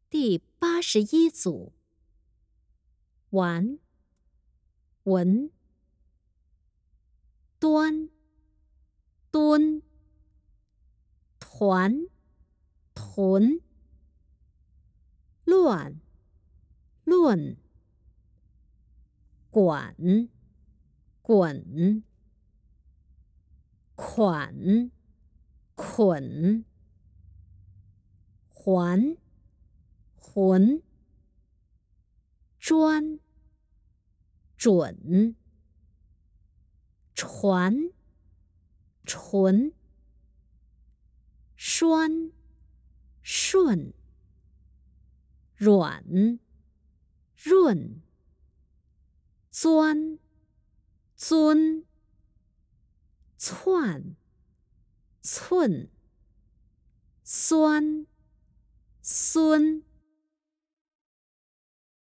第81组：完、文、端、蹲、团、屯、乱、论、管、滚、款、捆、还、浑、专、准、传、纯、栓、顺、软、润、钻、尊、窜、寸、酸、孙。